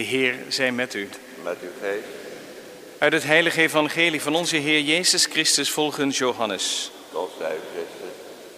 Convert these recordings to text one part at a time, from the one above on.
Heer zij met u. Met uw geest. Uit het heilige evangelie van onze Heer Jezus Christus volgens Johannes. Tot zij Christus.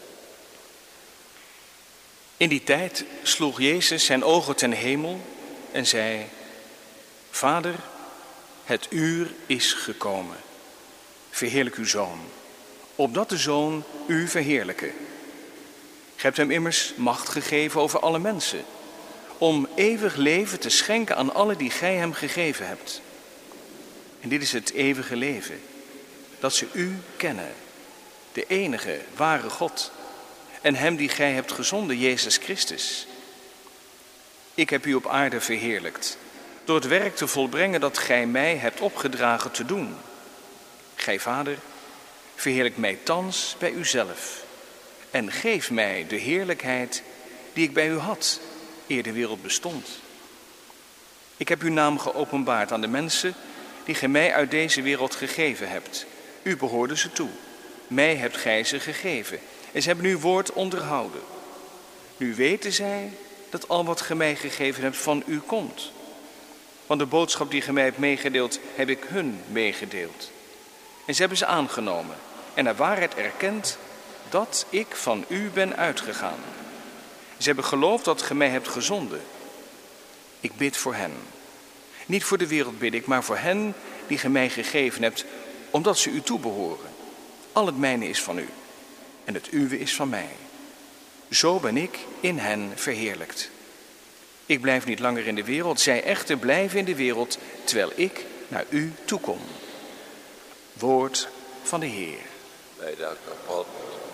In die tijd sloeg Jezus zijn ogen ten hemel en zei: Vader, het uur is gekomen. Verheerlijk uw Zoon, opdat de Zoon u verheerlijke. Gij hebt hem immers macht gegeven over alle mensen, om eeuwig leven te schenken aan alle die gij hem gegeven hebt. En dit is het eeuwige leven, dat ze u kennen, de enige ware God, en hem die gij hebt gezonden, Jezus Christus. Ik heb u op aarde verheerlijkt, door het werk te volbrengen dat gij mij hebt opgedragen te doen. Gij, Vader, verheerlijk mij thans bij uzelf, en geef mij de heerlijkheid die ik bij u had, eer de wereld bestond. Ik heb uw naam geopenbaard aan de mensen die gij mij uit deze wereld gegeven hebt. U behoorde ze toe. Mij hebt gij ze gegeven. En ze hebben uw woord onderhouden. Nu weten zij dat al wat gij mij gegeven hebt van u komt. Want de boodschap die gij mij hebt meegedeeld, heb ik hun meegedeeld. En ze hebben ze aangenomen en naar waarheid erkend dat ik van u ben uitgegaan. Ze hebben geloofd dat gij mij hebt gezonden. Ik bid voor hen. Niet voor de wereld bid ik, maar voor hen die gij mij gegeven hebt, omdat ze u toebehoren. Al het mijne is van u en het uwe is van mij. Zo ben ik in hen verheerlijkt. Ik blijf niet langer in de wereld, zij echter blijven in de wereld, terwijl ik naar u toekom. Woord van de Heer. Wij danken God.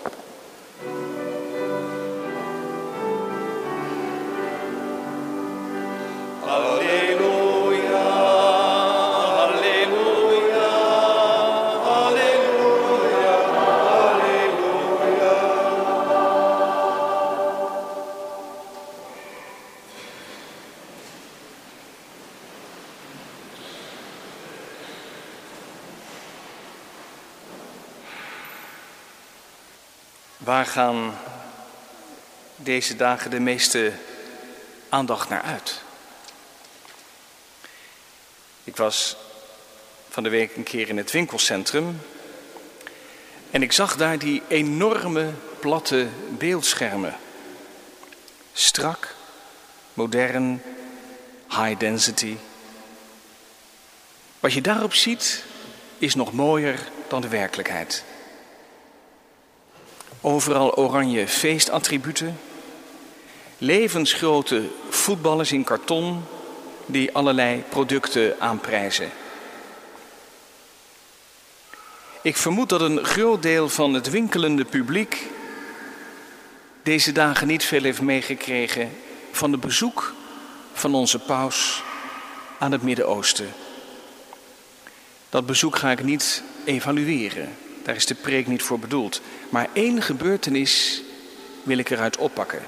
Halleluja, halleluja, halleluja, halleluja. Waar gaan deze dagen de meeste aandacht naar uit? Ik was van de week een keer in het winkelcentrum en ik zag daar die enorme platte beeldschermen. Strak, modern, high density. Wat je daarop ziet is nog mooier dan de werkelijkheid. Overal oranje feestattributen, levensgrote voetballers in karton die allerlei producten aanprijzen. Ik vermoed dat een groot deel van het winkelende publiek deze dagen niet veel heeft meegekregen van het bezoek van onze paus aan het Midden-Oosten. Dat bezoek ga ik niet evalueren, daar is de preek niet voor bedoeld. Maar één gebeurtenis wil ik eruit oppakken.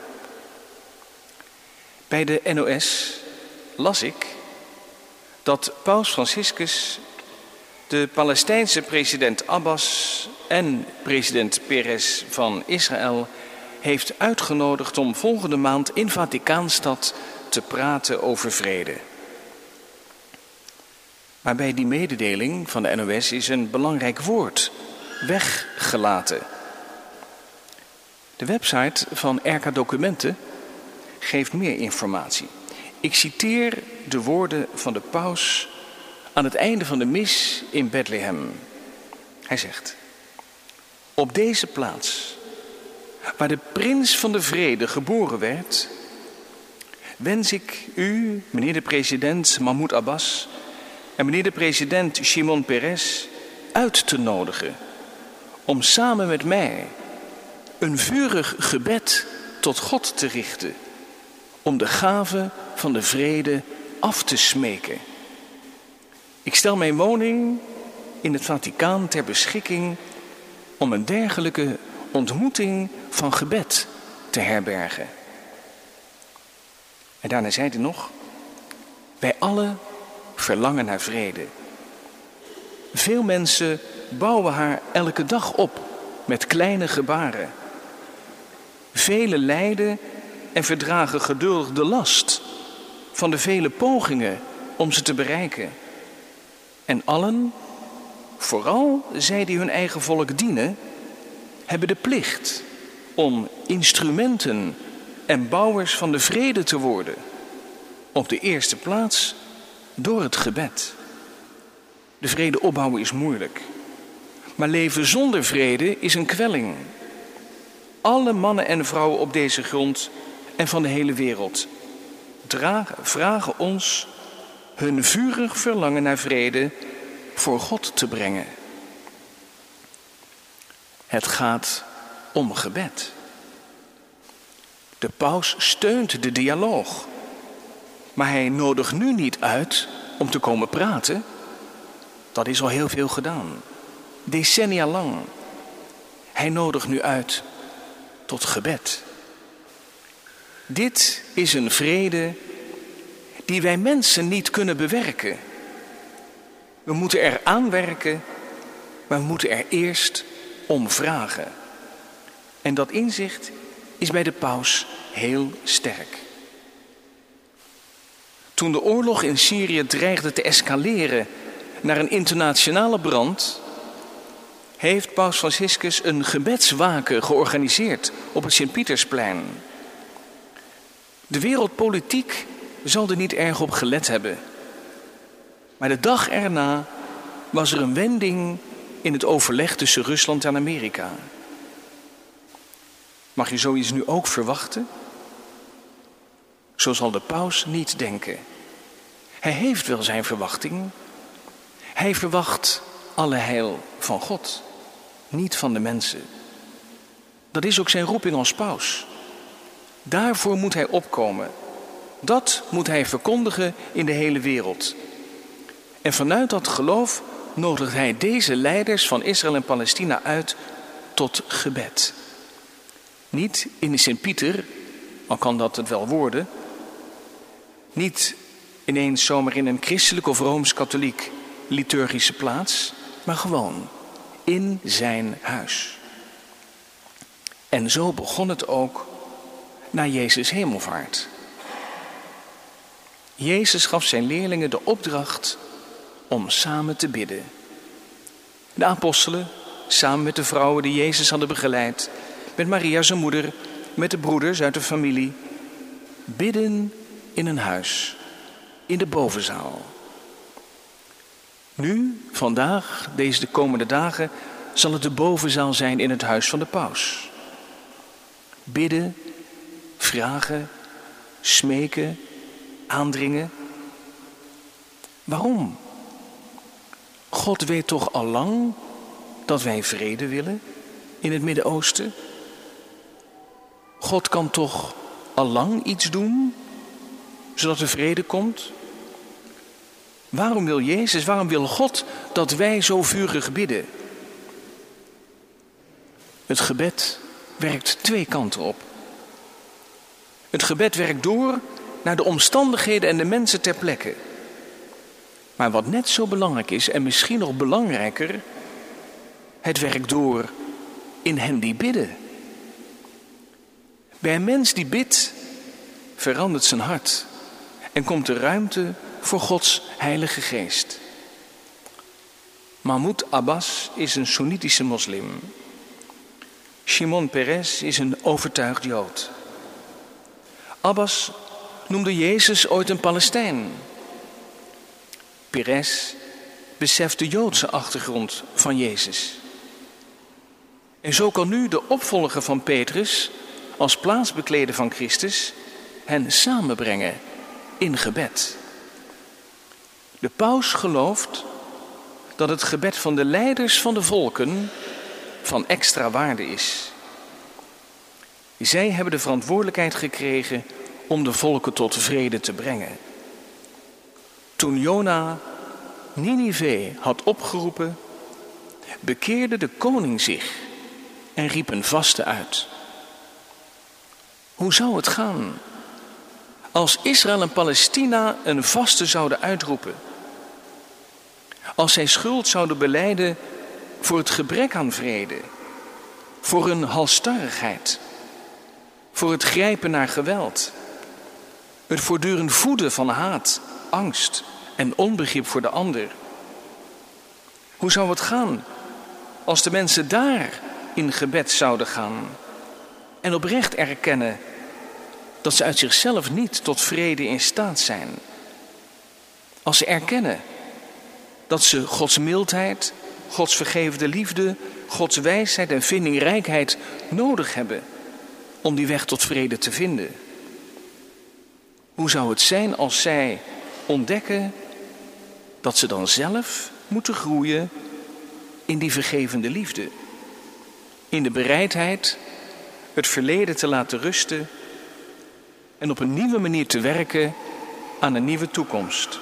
Bij de NOS las ik dat Paus Franciscus de Palestijnse president Abbas en president Peres van Israël heeft uitgenodigd om volgende maand in Vaticaanstad te praten over vrede. Maar bij die mededeling van de NOS is een belangrijk woord weggelaten. De website van RK Documenten geeft meer informatie. Ik citeer de woorden van de paus aan het einde van de mis in Bethlehem. Hij zegt: op deze plaats, waar de prins van de vrede geboren werd, wens ik u, meneer de president Mahmoud Abbas en meneer de president Shimon Peres uit te nodigen om samen met mij een vurig gebed tot God te richten, om de gave van de vrede af te smeken. Ik stel mijn woning in het Vaticaan ter beschikking om een dergelijke ontmoeting van gebed te herbergen. En daarna zei hij nog: wij allen verlangen naar vrede. Veel mensen bouwen haar elke dag op met kleine gebaren. Velen lijden en verdragen geduldig de last van de vele pogingen om ze te bereiken. En allen, vooral zij die hun eigen volk dienen, hebben de plicht om instrumenten en bouwers van de vrede te worden. Op de eerste plaats door het gebed. De vrede opbouwen is moeilijk. Maar leven zonder vrede is een kwelling. Alle mannen en vrouwen op deze grond en van de hele wereld vragen ons hun vurig verlangen naar vrede voor God te brengen. Het gaat om gebed. De paus steunt de dialoog. Maar hij nodigt nu niet uit om te komen praten. Dat is al heel veel gedaan. Decennia lang. Hij nodigt nu uit tot gebed. Dit is een vrede die wij mensen niet kunnen bewerken. We moeten er aan werken, maar we moeten er eerst om vragen. En dat inzicht is bij de paus heel sterk. Toen de oorlog in Syrië dreigde te escaleren naar een internationale brand, heeft paus Franciscus een gebedswaken georganiseerd op het Sint-Pietersplein. De wereldpolitiek zal er niet erg op gelet hebben. Maar de dag erna was er een wending in het overleg tussen Rusland en Amerika. Mag je zoiets nu ook verwachten? Zo zal de paus niet denken. Hij heeft wel zijn verwachting. Hij verwacht alle heil van God, niet van de mensen. Dat is ook zijn roeping als paus. Daarvoor moet hij opkomen. Dat moet hij verkondigen in de hele wereld. En vanuit dat geloof nodigt hij deze leiders van Israël en Palestina uit tot gebed. Niet in de Sint-Pieter, al kan dat het wel worden. Niet ineens zomaar in een christelijk of rooms-katholiek liturgische plaats, maar gewoon in zijn huis. En zo begon het ook na Jezus' hemelvaart. Jezus gaf zijn leerlingen de opdracht om samen te bidden. De apostelen, samen met de vrouwen die Jezus hadden begeleid, met Maria zijn moeder, met de broeders uit de familie, bidden in een huis, in de bovenzaal. Nu, vandaag, de komende dagen, zal het de bovenzaal zijn in het huis van de paus. Bidden, vragen, smeken, aandringen. Waarom? God weet toch al lang dat wij vrede willen in het Midden-Oosten? God kan toch al lang iets doen, zodat er vrede komt? Waarom wil Jezus, waarom wil God dat wij zo vurig bidden? Het gebed werkt twee kanten op. Het gebed werkt door naar de omstandigheden en de mensen ter plekke. Maar wat net zo belangrijk is, en misschien nog belangrijker, het werkt door in hen die bidden. Bij een mens die bidt, verandert zijn hart en komt er ruimte voor Gods Heilige Geest. Mahmoud Abbas is een Soenitische moslim. Shimon Peres is een overtuigd Jood. Abbas noemde Jezus ooit een Palestijn. Peres beseft de Joodse achtergrond van Jezus. En zo kan nu de opvolger van Petrus als plaatsbekleder van Christus hen samenbrengen in gebed. De paus gelooft dat het gebed van de leiders van de volken van extra waarde is. Zij hebben de verantwoordelijkheid gekregen om de volken tot vrede te brengen. Toen Jona Ninive had opgeroepen, bekeerde de koning zich en riep een vaste uit. Hoe zou het gaan als Israël en Palestina een vaste zouden uitroepen? Als zij schuld zouden belijden voor het gebrek aan vrede, voor hun halsstarrigheid, voor het grijpen naar geweld, het voortdurend voeden van haat, angst en onbegrip voor de ander. Hoe zou het gaan als de mensen daar in gebed zouden gaan en oprecht erkennen dat ze uit zichzelf niet tot vrede in staat zijn? Als ze erkennen dat ze Gods mildheid, Gods vergevende liefde, Gods wijsheid en vindingrijkheid nodig hebben om die weg tot vrede te vinden. Hoe zou het zijn als zij ontdekken dat ze dan zelf moeten groeien in die vergevende liefde, in de bereidheid het verleden te laten rusten en op een nieuwe manier te werken aan een nieuwe toekomst?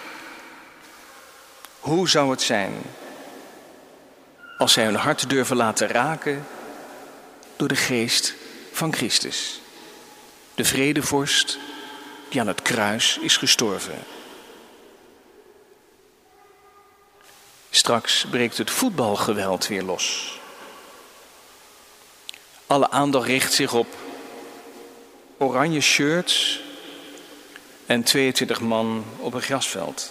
Hoe zou het zijn als zij hun hart durven laten raken door de geest van Christus, de vredevorst die aan het kruis is gestorven? Straks breekt het voetbalgeweld weer los. Alle aandacht richt zich op oranje shirts en 22 man op een grasveld.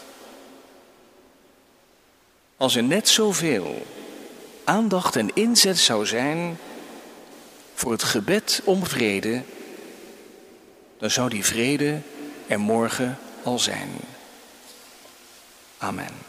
Als er net zoveel aandacht en inzet zou zijn voor het gebed om vrede, dan zou die vrede er morgen al zijn. Amen.